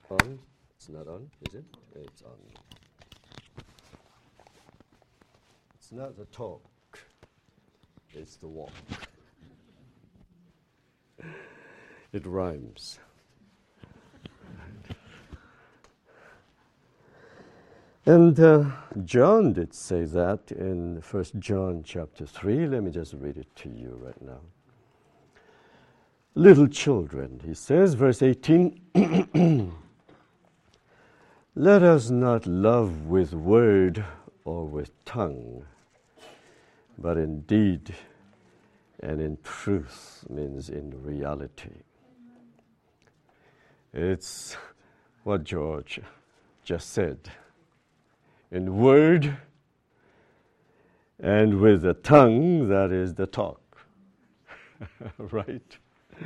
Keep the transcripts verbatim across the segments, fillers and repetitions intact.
On? It's not on, is it? It's on. It's not the talk, it's the walk. It rhymes. And uh, John did say that in First John chapter three. Let me just read it to you right now. Little children, he says, verse eighteen, let us not love with word or with tongue, but in deed and in truth, means in reality. It's what George just said. In word and with the tongue, that is the talk. Right?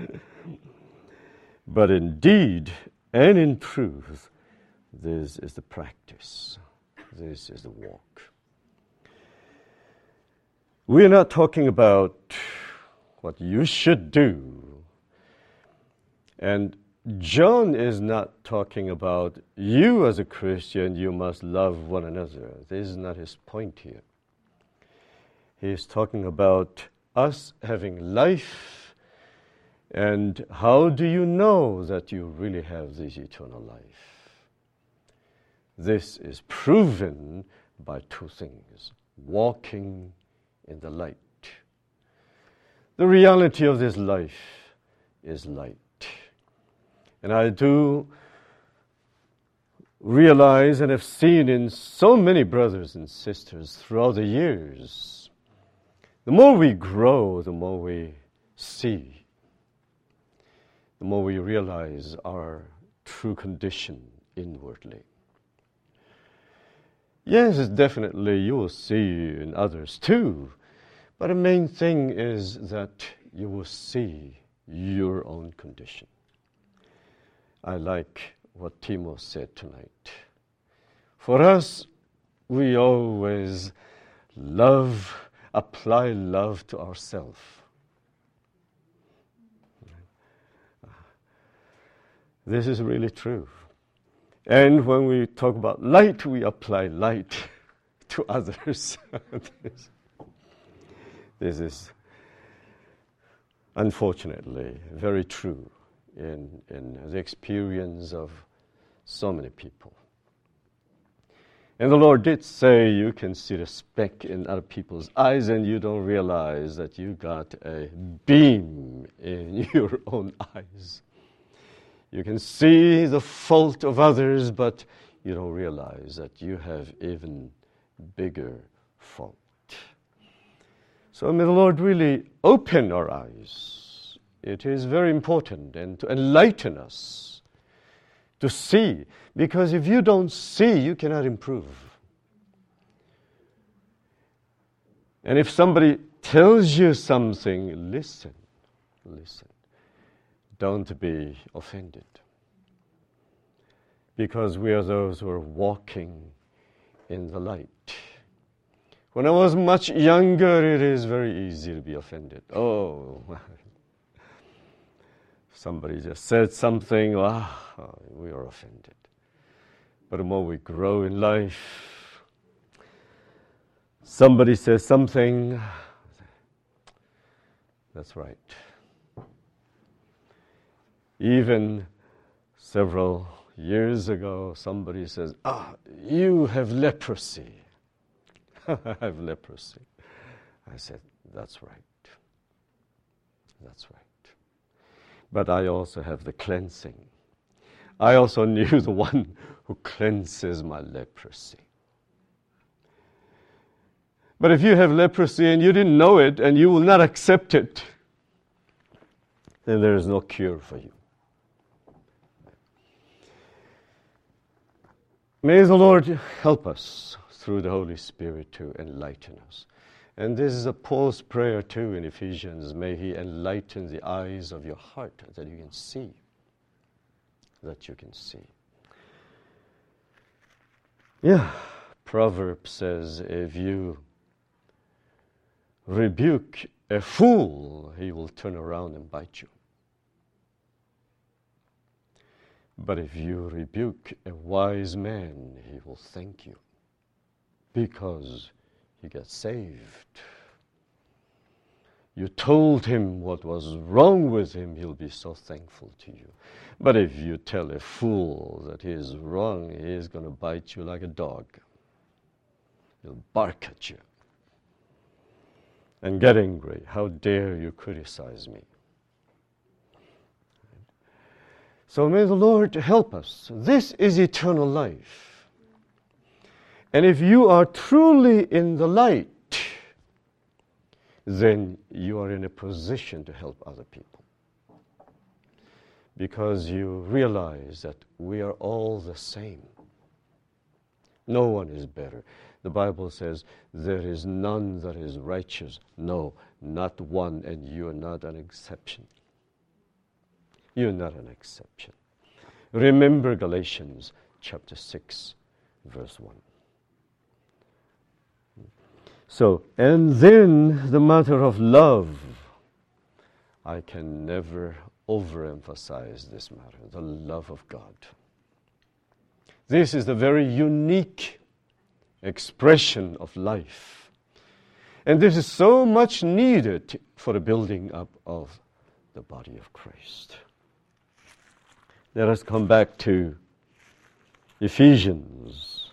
But in deed and in truth, this is the practice. This is the walk. We're not talking about what you should do. And John is not talking about you as a Christian, you must love one another. This is not his point here. He is talking about us having life, and how do you know that you really have this eternal life? This is proven by two things: walking in the light. The reality of this life is light. And I do realize and have seen in so many brothers and sisters throughout the years, the more we grow, the more we see, the more we realize our true condition inwardly. Yes, definitely you will see in others too, but the main thing is that you will see your own condition. I like what Timo said tonight. For us, we always love, apply love to ourselves. This is really true. And when we talk about light, we apply light to others. this, this is unfortunately very true in, in the experience of so many people. And the Lord did say you can see the speck in other people's eyes and you don't realize that you got a beam in your own eyes. You can see the fault of others, but you don't realize that you have even bigger fault. So may the Lord really open our eyes. It is very important, and to enlighten us to see, because if you don't see, you cannot improve. And if somebody tells you something, listen, listen. Don't be offended, because we are those who are walking in the light. When I was much younger, it is very easy to be offended. Oh, somebody just said something, ah, we are offended. But the more we grow in life, somebody says something, that's right. Even several years ago, somebody says, ah, you have leprosy. I have leprosy. I said, that's right. That's right. But I also have the cleansing. I also knew the one who cleanses my leprosy. But if you have leprosy and you didn't know it and you will not accept it, then there is no cure for you. May the Lord help us through the Holy Spirit to enlighten us. And this is a Paul's prayer too in Ephesians. May he enlighten the eyes of your heart that you can see. That you can see. Yeah, Proverbs says, if you rebuke a fool, he will turn around and bite you. But if you rebuke a wise man, he will thank you because he got saved. You told him what was wrong with him, he'll be so thankful to you. But if you tell a fool that he is wrong, he is going to bite you like a dog. He'll bark at you and get angry. How dare you criticize me? So may the Lord help us. This is eternal life. And if you are truly in the light, then you are in a position to help other people. Because you realize that we are all the same. No one is better. The Bible says, there is none that is righteous. No, not one, and you are not an exception. You're not an exception. Remember Galatians chapter six, verse one. So, and then the matter of love. I can never overemphasize this matter, the love of God. This is the very unique expression of life. And this is so much needed for the building up of the body of Christ. Let us come back to Ephesians.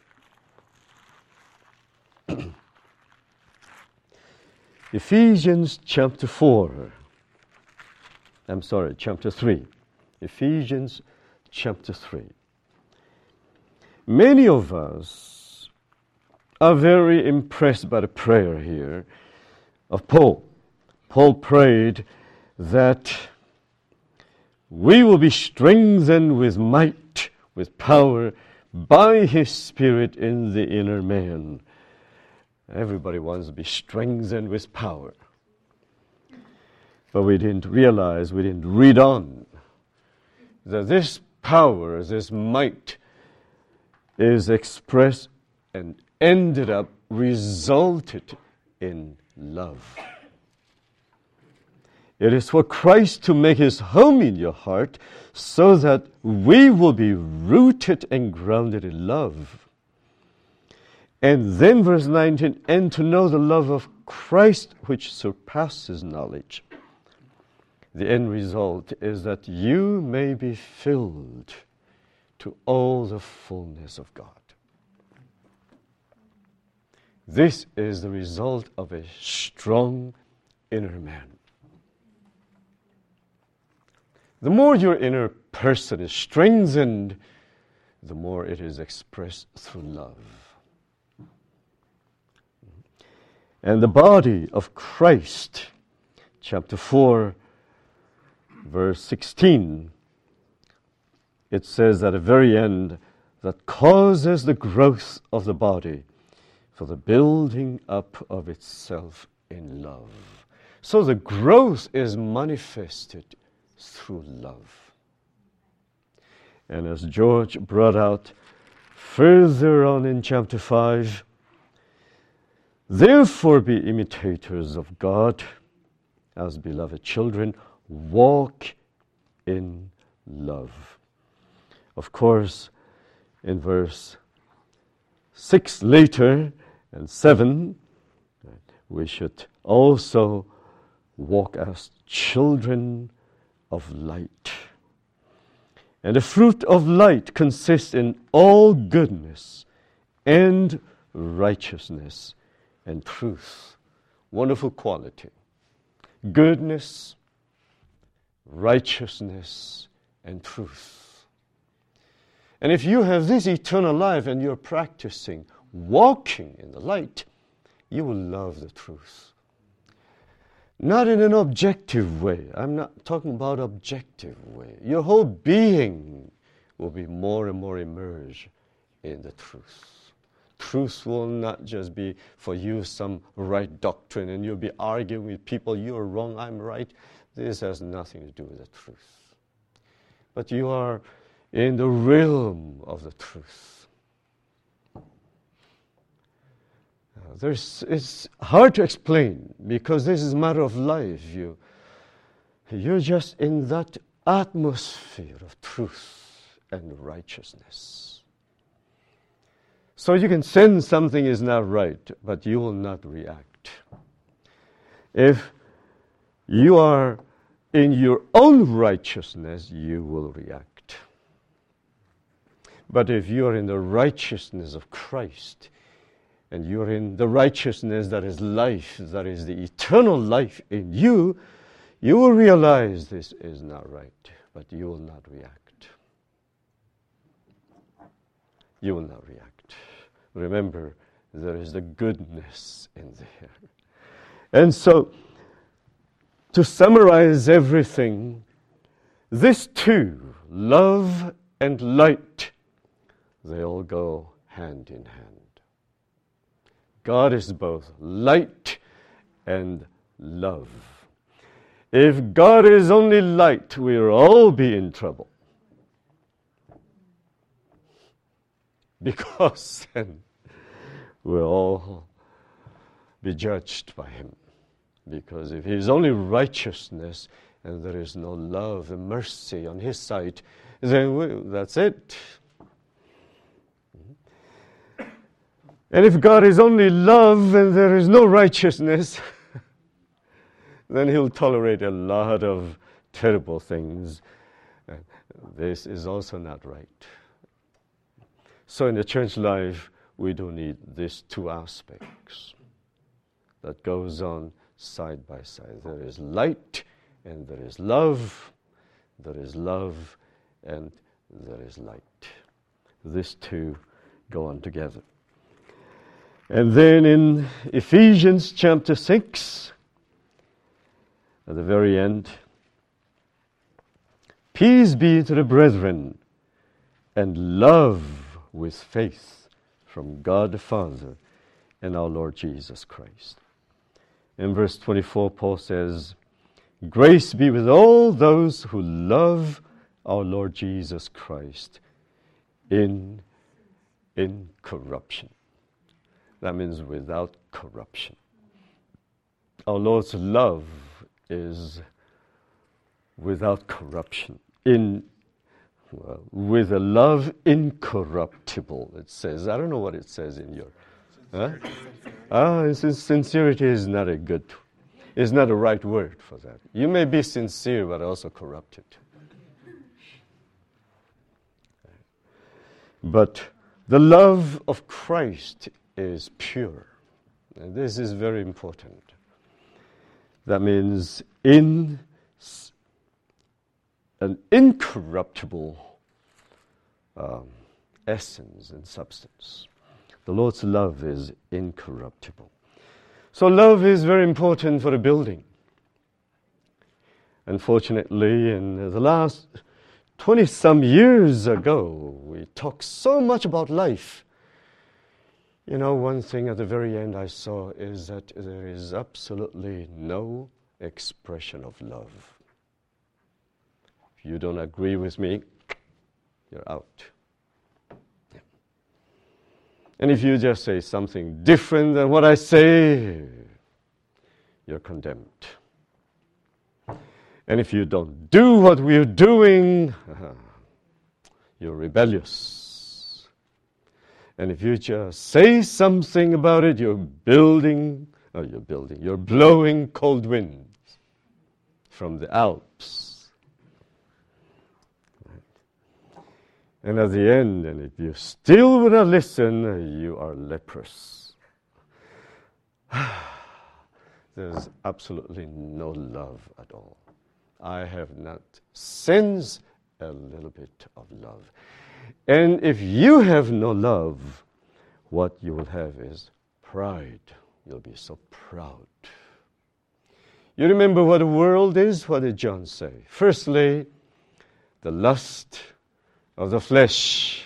Ephesians chapter four. I'm sorry, chapter three. Ephesians chapter three. Many of us are very impressed by the prayer here of Paul. Paul prayed that we will be strengthened with might, with power, by His Spirit in the inner man. Everybody wants to be strengthened with power. But we didn't realize, we didn't read on, that this power, this might, is expressed and ended up, resulted in love. It is for Christ to make His home in your heart so that we will be rooted and grounded in love. And then verse nineteen, and to know the love of Christ which surpasses knowledge. The end result is that you may be filled to all the fullness of God. This is the result of a strong inner man. The more your inner person is strengthened, the more it is expressed through love. And the body of Christ, chapter four, verse sixteen, it says at the very end, that causes the growth of the body for the building up of itself in love. So the growth is manifested through love. And as George brought out further on in chapter five, therefore be imitators of God as beloved children, walk in love. Of course, in verse six later and seven, we should also walk as children of light. And the fruit of light consists in all goodness and righteousness and truth. Wonderful quality. Goodness, righteousness, and truth. And if you have this eternal life and you're practicing walking in the light, you will love the truth. Not in an objective way. I'm not talking about objective way. Your whole being will be more and more immersed in the truth. Truth will not just be for you some right doctrine and you'll be arguing with people, you're wrong, I'm right. This has nothing to do with the truth. But you are in the realm of the truth. Uh, there's, it's hard to explain because this is a matter of life. You, you're just in that atmosphere of truth. and righteousness. So you can sense something is not right, but you will not react. If you are in your own righteousness, you will react. But if you are in the righteousness of Christ, and you are in the righteousness that is life, that is the eternal life in you, you will realize this is not right, but you will not react. You will not react. Remember, there is the goodness in there. And so, to summarize everything, these two, love and light, they all go hand in hand. God is both light and love. If God is only light, we'll all be in trouble. Because then we'll all be judged by Him. Because if He is only righteousness and there is no love and mercy on His side, then we, that's it. And if God is only love and there is no righteousness, then He'll tolerate a lot of terrible things. This is also not right. So in the church life, we do need these two aspects that goes on side by side. There is light and there is love. There is love and there is light. These two go on together. And then in Ephesians chapter six, at the very end, peace be to the brethren, and love with faith from God the Father and our Lord Jesus Christ. In verse twenty-four, Paul says, grace be with all those who love our Lord Jesus Christ in incorruption. That means without corruption. Our Lord's love is without corruption. In well, with a love incorruptible, it says. I don't know what it says in your. Huh? Ah, sincerity is not a good, is not a right word for that. You may be sincere, but also corrupted. But the love of Christ is pure. And this is very important. That means in an incorruptible um, essence and substance. The Lord's love is incorruptible. So love is very important for the building. Unfortunately, in the last twenty-some years ago, we talked so much about life. You know, one thing at the very end I saw is that there is absolutely no expression of love. If you don't agree with me, you're out. Yeah. And if you just say something different than what I say, you're condemned. And if you don't do what we're doing, you're rebellious. And if you just say something about it, you're building, oh, you're building, you're blowing cold winds from the Alps. And at the end, and if you still would not listen, you are leprous. There's absolutely no love at all. I have not sensed a little bit of love. And if you have no love, what you will have is pride. You'll be so proud. You remember what the world is? What did John say? Firstly, the lust of the flesh.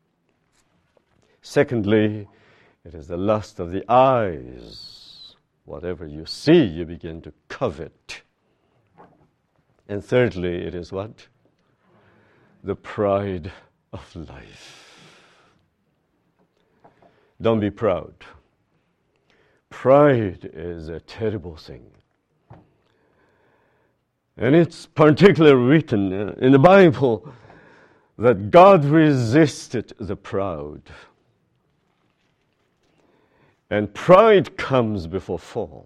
Secondly, it is the lust of the eyes. Whatever you see, you begin to covet. And thirdly, it is what? The pride of life. Don't be proud. Pride is a terrible thing. And it's particularly written in the Bible that God resisted the proud. And pride comes before fall.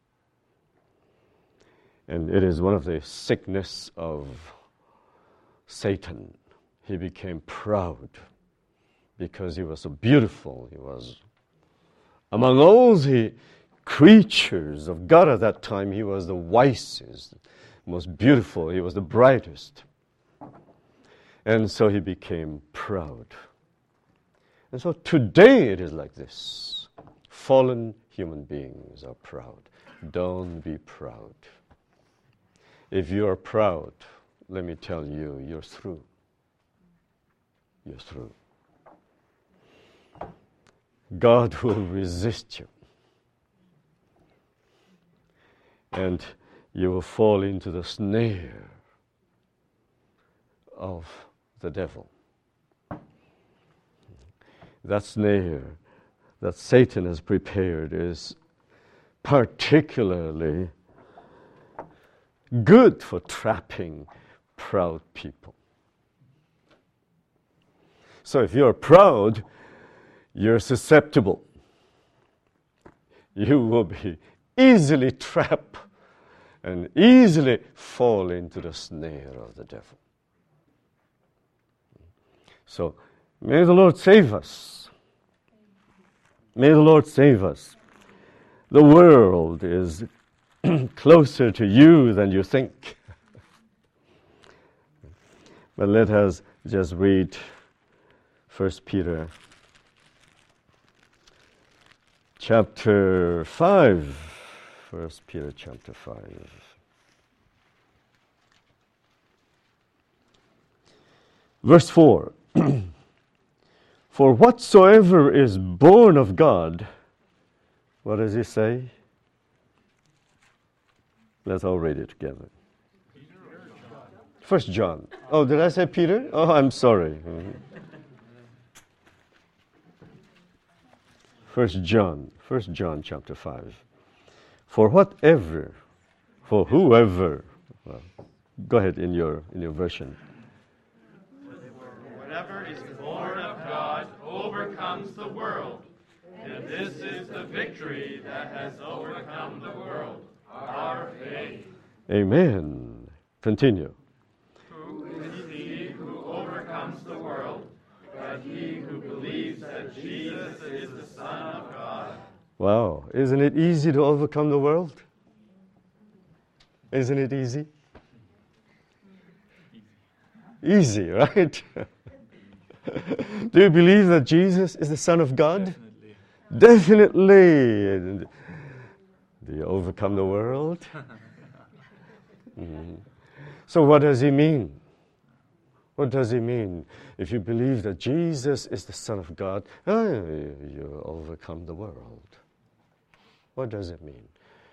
And it is one of the sickness of Satan. He became proud because he was so beautiful. He was, among all the creatures of God at that time, he was the wisest, most beautiful. He was the brightest. And so he became proud. And so today it is like this. Fallen human beings are proud. Don't be proud. If you are proud, let me tell you, you're through. You're through. God will resist you. And you will fall into the snare of the devil. That snare that Satan has prepared is particularly good for trapping proud people. So if you're proud, you're susceptible. You will be easily trapped and easily fall into the snare of the devil. So may the Lord save us. May the Lord save us. The world is closer to you than you think. But let us just read First Peter chapter five. First Peter chapter five. Verse four. For whatsoever is born of God, what does he say? Let's all read it together. First John. Oh, did I say Peter? Oh, I'm sorry. First John. First John chapter five. For whatever, for whoever, well, go ahead in your in your version. Whatever is born of God overcomes the world, and this is the victory that has overcome the world, our faith. Amen. Continue. Who is he who overcomes the world, but he who believes that Jesus is the Son of God? Wow. Isn't it easy to overcome the world? Isn't it easy? Easy, right? Do you believe that Jesus is the Son of God? Definitely. Definitely. Do you overcome the world? Mm. So what does he mean? What does he mean? If you believe that Jesus is the Son of God, oh, you overcome the world. What does it mean?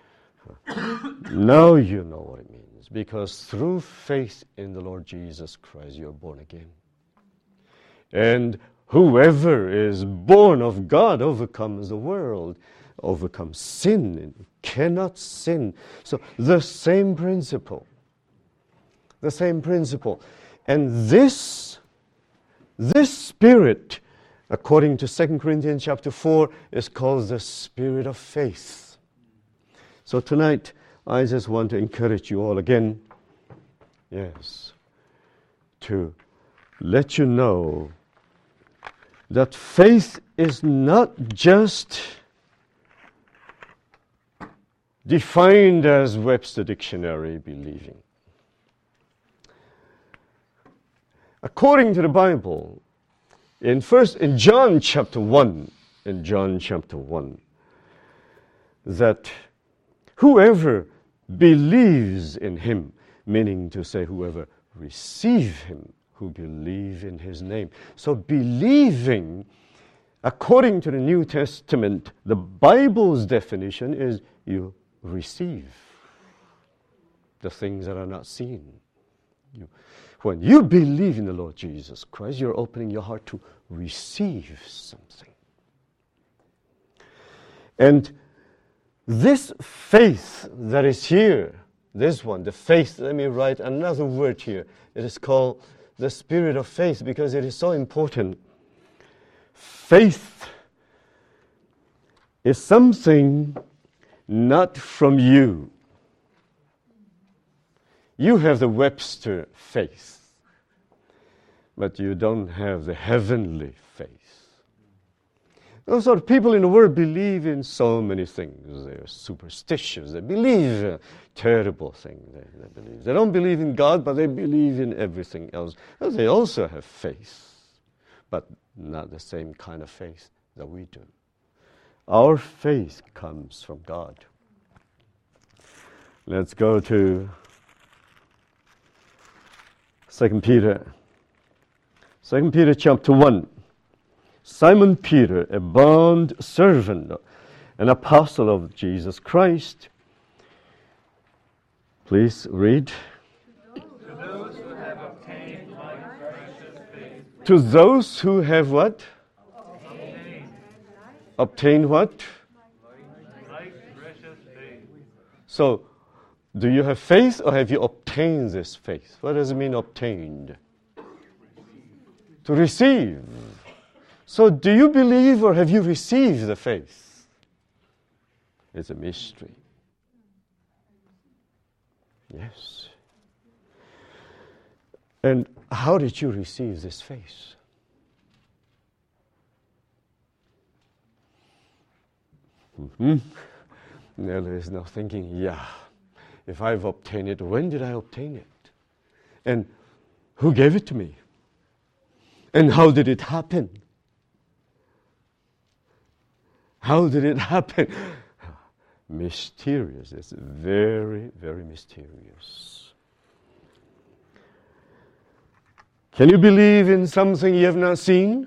Now you know what it means. Because through faith in the Lord Jesus Christ, you're born again. And whoever is born of God overcomes the world, overcomes sin, and cannot sin. So the same principle. The same principle. And this, this spirit, according to Second Corinthians chapter four, is called the spirit of faith. So tonight, I just want to encourage you all again, yes, to let you know that faith is not just defined as Webster Dictionary believing. According to the Bible, in first in John chapter one, in John chapter one, that whoever believes in him, meaning to say whoever receive him, who believe in his name. So believing, according to the New Testament, the Bible's definition is you receive the things that are not seen. You, when you believe in the Lord Jesus Christ, you're opening your heart to receive something. And this faith that is here, this one, the faith, let me write another word here. It is called the spirit of faith because it is so important. Faith is something not from you. You have the Webster faith, but you don't have the heavenly faith. Those are people in the world believe in so many things. They're superstitious. They believe uh, terrible things. They, they believe. They don't believe in God, but they believe in everything else. And they also have faith, but not the same kind of faith that we do. Our faith comes from God. Let's go to Second Peter. Second Peter chapter one. Simon Peter, a bond servant, an apostle of Jesus Christ. Please read. To those who have obtained like precious faith. To those who have what? Obtained. Obtained what? Like precious faith. So, do you have faith or have you obtained this faith? What does it mean obtained? To receive. So do you believe or have you received the faith? It's a mystery. Yes. And how did you receive this faith? Mm-hmm. Now there is no thinking, yeah, if I've obtained it, when did I obtain it? And who gave it to me? And how did it happen? How did it happen? Mysterious. It's very, very mysterious. Can you believe in something you have not seen?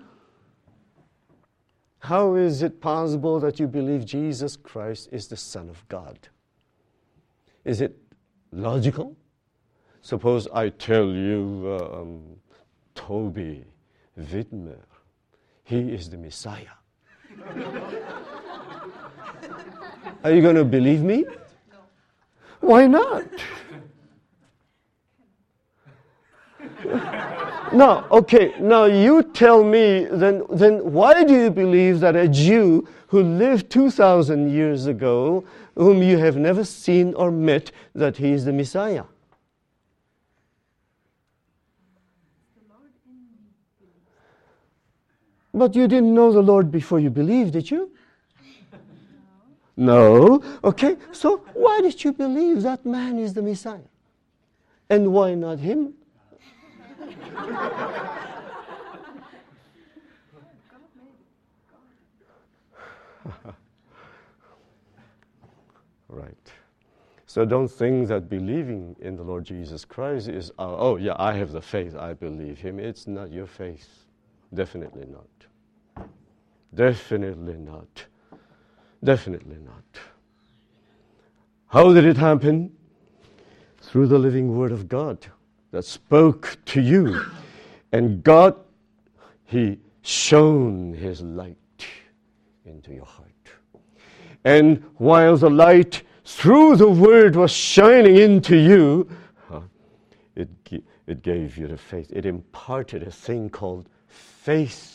How is it possible that you believe Jesus Christ is the Son of God? Is it logical? Suppose I tell you, uh, um, Toby Widmer, he is the Messiah. Are you going to believe me? Why not? No, okay, now you tell me, then, then why do you believe that a Jew who lived two thousand years ago, whom you have never seen or met, that he is the Messiah? But you didn't know the Lord before you believed, did you? No. Okay, so why did you believe that man is the Messiah? And why not him? Right. So don't think that believing in the Lord Jesus Christ is, uh, oh yeah, I have the faith, I believe him. It's not your faith. Definitely not. Definitely not. Definitely not. How did it happen? Through the living Word of God that spoke to you. And God, He shone His light into your heart. And while the light through the Word was shining into you, uh, it, it gave you the faith. It imparted a thing called faith.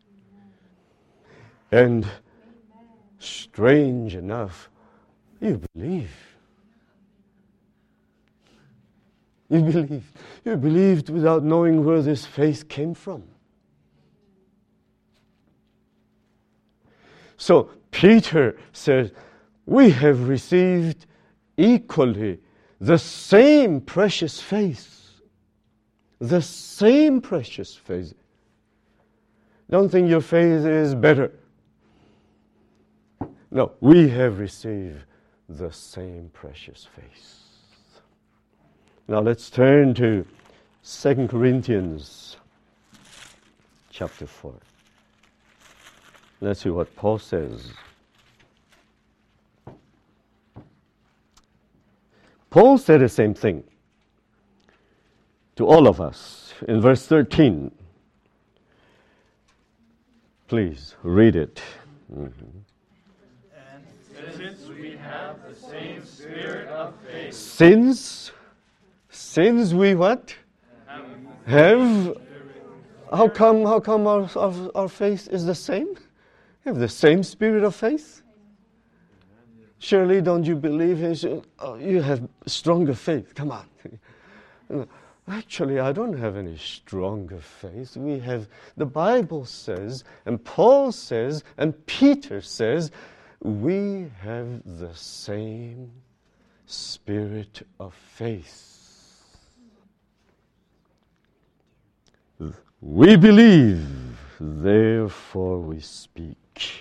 And strange enough, you believe. You believed. You believed without knowing where this faith came from. So Peter says, we have received equally the same precious faith. The same precious faith. Don't think your faith is better. No, we have received the same precious faith. Now let's turn to Second Corinthians chapter four. Let's see what Paul says. Paul said the same thing to all of us in verse thirteen. Please read it. Mm-hmm. And since we have the same spirit of faith, Since, since we what? have have, how come, how come our, our, our faith is the same? We have the same spirit of faith. Surely don't you believe in, oh, you have stronger faith. Come on. Actually, I don't have any stronger faith. We have, the Bible says, and Paul says, and Peter says, we have the same spirit of faith. We believe, therefore we speak.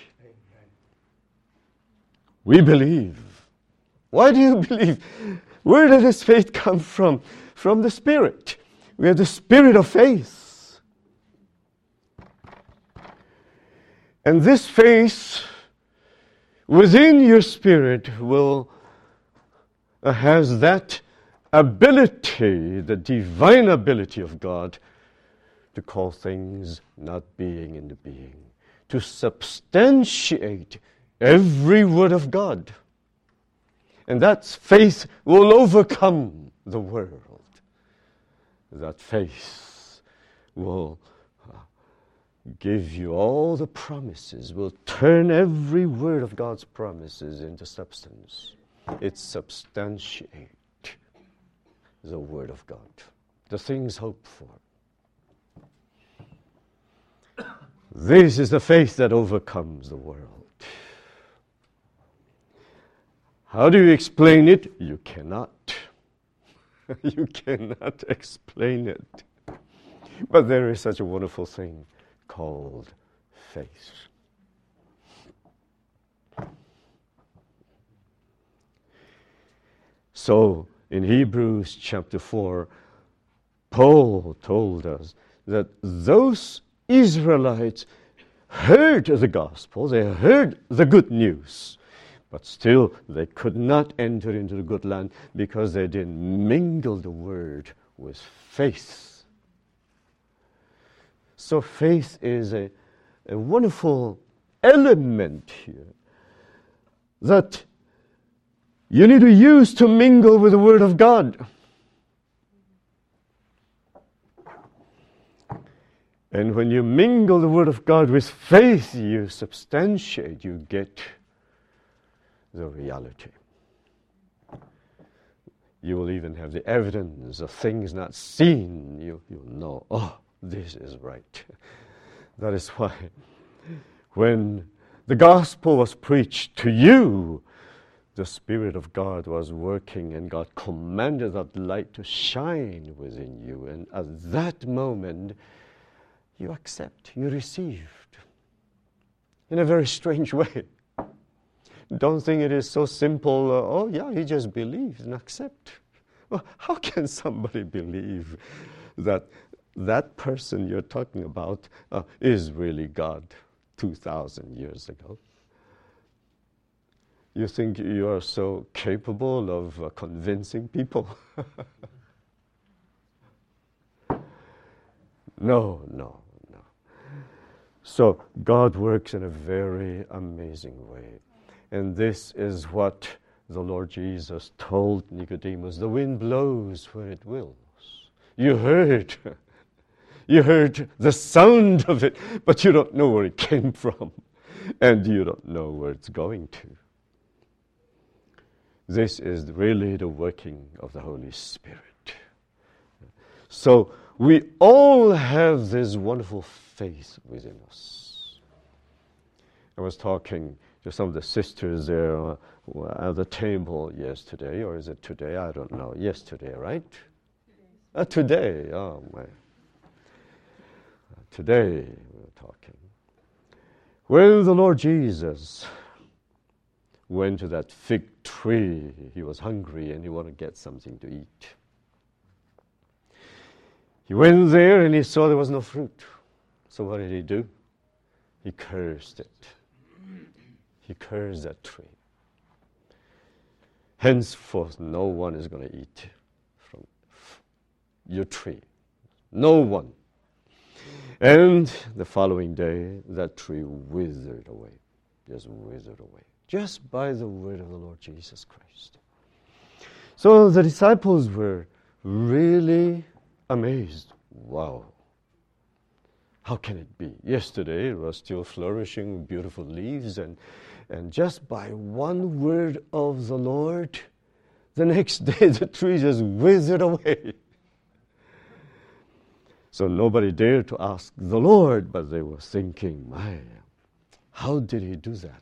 We believe. Why do you believe? Where does this faith come from? From the Spirit. We have the spirit of faith. And this faith within your spirit will uh, has that ability, the divine ability of God, to call things not being into being, to substantiate every word of God. And that faith will overcome the world. That faith will uh, give you all the promises, will turn every word of God's promises into substance. It substantiates the word of God, the things hoped for. This is the faith that overcomes the world. How do you explain it? You cannot. You cannot explain it. But there is such a wonderful thing called faith. So, in Hebrews chapter four, Paul told us that those Israelites heard the gospel, they heard the good news, but still they could not enter into the good land because they didn't mingle the word with faith. So faith is a, a wonderful element here that you need to use to mingle with the word of God. And when you mingle the word of God with faith, you substantiate, you get the reality. You will even have the evidence of things not seen. You, you'll know, oh, this is right. That is why when the gospel was preached to you, the Spirit of God was working and God commanded that light to shine within you. And at that moment, you accept, you received in a very strange way. Don't think it is so simple, uh, oh yeah, he just believes and accept. Well, how can somebody believe that that person you're talking about uh, is really God two thousand years ago? You think you are so capable of uh, convincing people? No, no, no. So God works in a very amazing way. And this is what the Lord Jesus told Nicodemus. The wind blows where it wills. You heard. You heard the sound of it, but you don't know where it came from. And you don't know where it's going to. This is really the working of the Holy Spirit. So we all have this wonderful faith within us. I was talking to some of the sisters there uh, at the table yesterday, or is it today? I don't know. Yesterday, right? Uh, today, oh my. Uh, today we were talking. When the Lord Jesus went to that fig tree, he was hungry and he wanted to get something to eat. He went there and he saw there was no fruit. So what did he do? He cursed it. He cursed that tree. Henceforth, no one is going to eat from your tree. No one. And the following day, that tree withered away. Just withered away. Just by the word of the Lord Jesus Christ. So the disciples were really amazed. Wow. How can it be? Yesterday it was still flourishing, beautiful leaves, and, and just by one word of the Lord, the next day the tree just withered away. So nobody dared to ask the Lord, but they were thinking, my, how did he do that?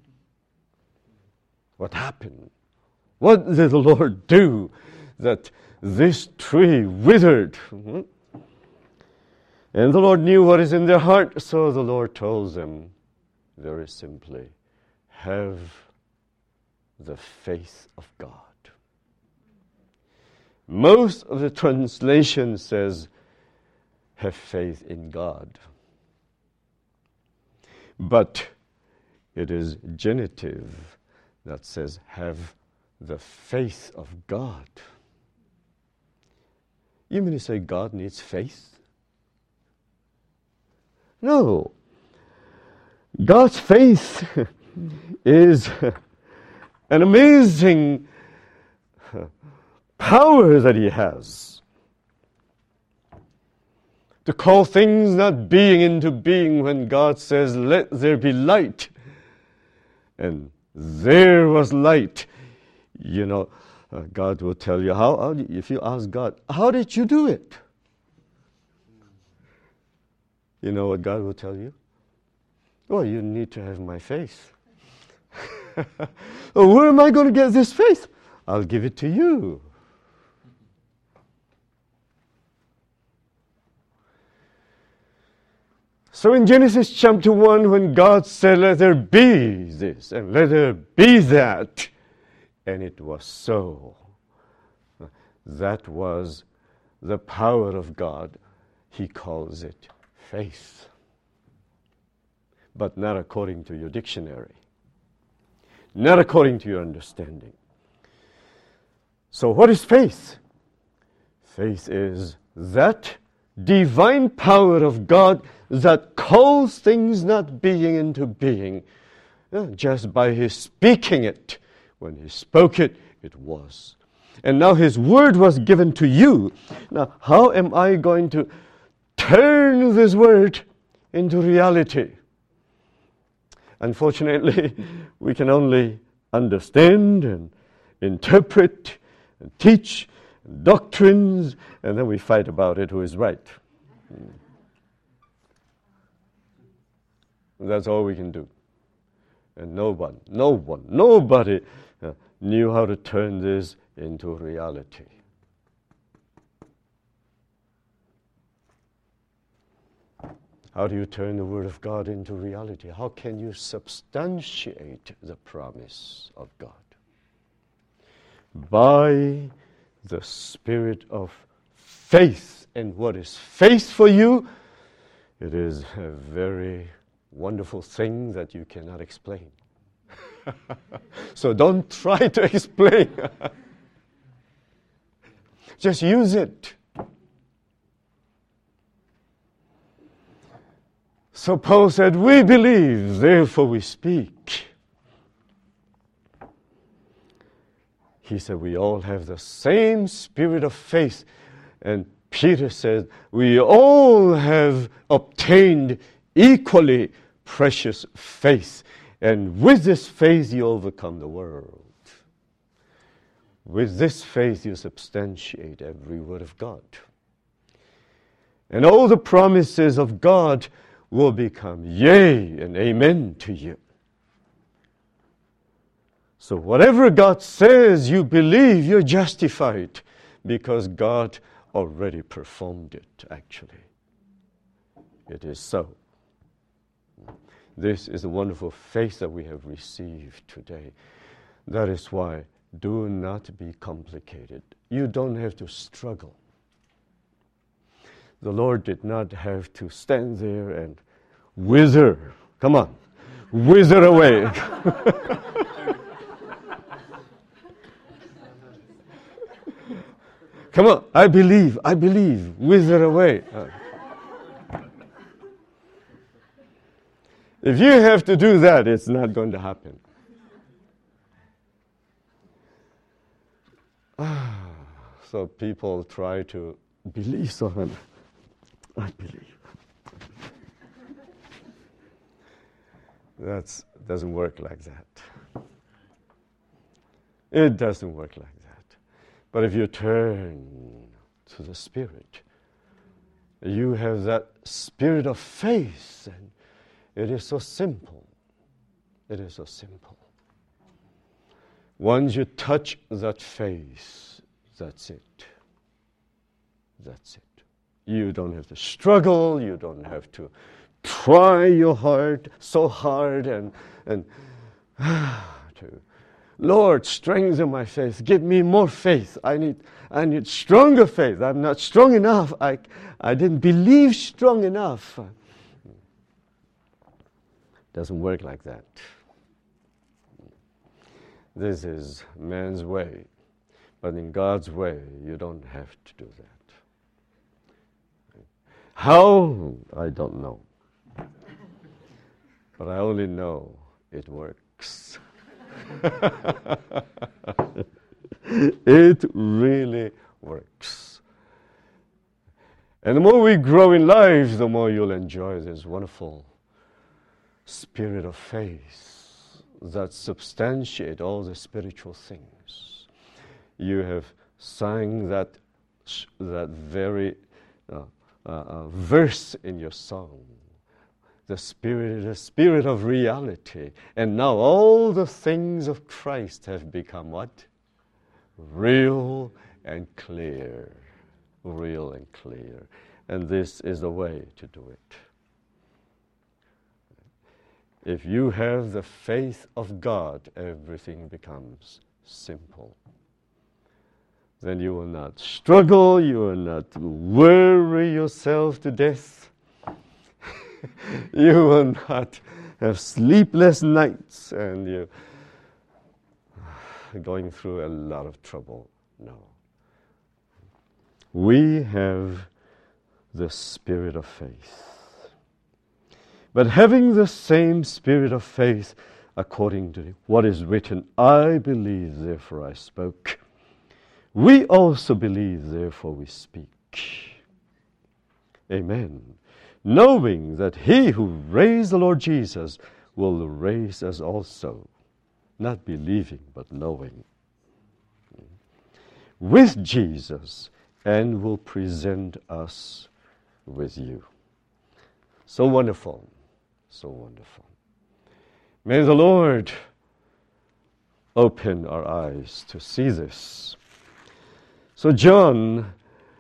What happened? What did the Lord do that this tree withered? Mm-hmm. And the Lord knew what is in their heart, so the Lord told them very simply, have the faith of God. Most of the translation says, have faith in God. But it is genitive that says, have the faith of God. You mean to say God needs faith? No. God's faith is an amazing power that he has to call things not being into being when God says, let there be light. And there was light. You know, uh, God will tell you, how, how did, if you ask God, how did you do it? You know what God will tell you? Oh, you need to have my faith. Oh, where am I going to get this faith? I'll give it to you. So in Genesis chapter one, when God said, let there be this and let there be that, and it was so. That was the power of God. He calls it faith. But not according to your dictionary. Not according to your understanding. So what is faith? Faith is that divine power of God that calls things not being into being uh, just by his speaking it. When he spoke it, it was. And now his word was given to you. Now, how am I going to turn this word into reality? Unfortunately, we can only understand and interpret and teach doctrines, and then we fight about it who is right. That's all we can do. And no one, no one, nobody uh, knew how to turn this into reality. How do you turn the Word of God into reality? How can you substantiate the promise of God? By the spirit of faith. And what is faith for you? It is a very wonderful thing that you cannot explain. So don't try to explain. Just use it. So Paul said, we believe, therefore we speak. He said, we all have the same spirit of faith. And Peter said, we all have obtained equally precious faith. And with this faith you overcome the world. With this faith you substantiate every word of God. And all the promises of God will become yea and amen to you. So whatever God says you believe, you're justified because God already performed it, actually. It is so. This is a wonderful faith that we have received today. That is why do not be complicated. You don't have to struggle. The Lord did not have to stand there and wither. Come on, wither away. Come on, I believe, I believe, wither away. If you have to do that, it's not going to happen. So people try to believe someone. I believe. That doesn't work like that. It doesn't work like that. But if you turn to the Spirit, you have that spirit of faith, and it is so simple. It is so simple. Once you touch that faith, that's it. That's it. You don't have to struggle. You don't have to try your heart so hard and and to, Lord, strengthen my faith. Give me more faith. I need I need stronger faith. I'm not strong enough. I I didn't believe strong enough. Doesn't work like that. This is man's way. But in God's way, you don't have to do that. How? I don't know. But I only know it works. It really works. And the more we grow in life, the more you'll enjoy this wonderful spirit of faith that substantiate all the spiritual things. You have sang that that very uh, uh, uh, verse in your song. The spirit, the spirit of reality. And now all the things of Christ have become what? Real and clear. Real and clear. And this is the way to do it. If you have the faith of God, everything becomes simple. Then you will not struggle, you will not worry yourself to death. You will not have sleepless nights and you're going through a lot of trouble. No. We have the spirit of faith. But having the same spirit of faith, according to what is written, I believe, therefore I spoke. We also believe, therefore we speak. Amen. Knowing that he who raised the Lord Jesus will raise us also. Not believing, but knowing. With Jesus, and will present us with you. So wonderful. So wonderful. May the Lord open our eyes to see this. So John,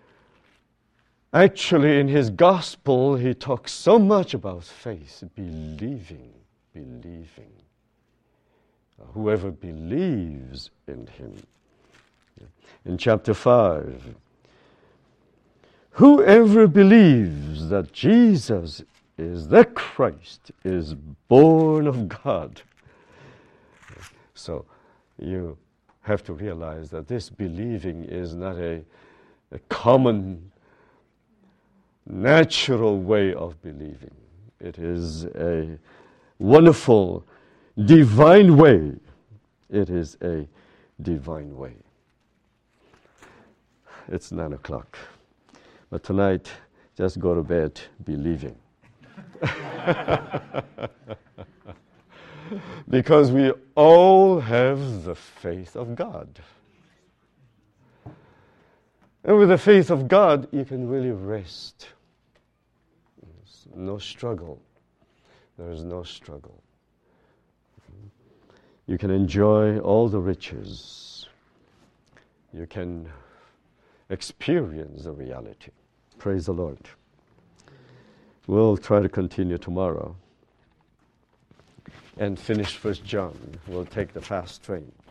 actually in his gospel, he talks so much about faith, believing, believing. Whoever believes in him. In chapter five, whoever believes that Jesus is the Christ is born of God. So you have to realize that this believing is not a, a common, natural way of believing. It is a wonderful, divine way. It is a divine way. It's nine o'clock. But tonight, just go to bed believing. Because we all have the faith of God. And with the faith of God, you can really rest. There's no struggle. There is no struggle. You can enjoy all the riches. You can experience the reality. Praise the Lord. We'll try to continue tomorrow and finish First John. We'll take the fast train.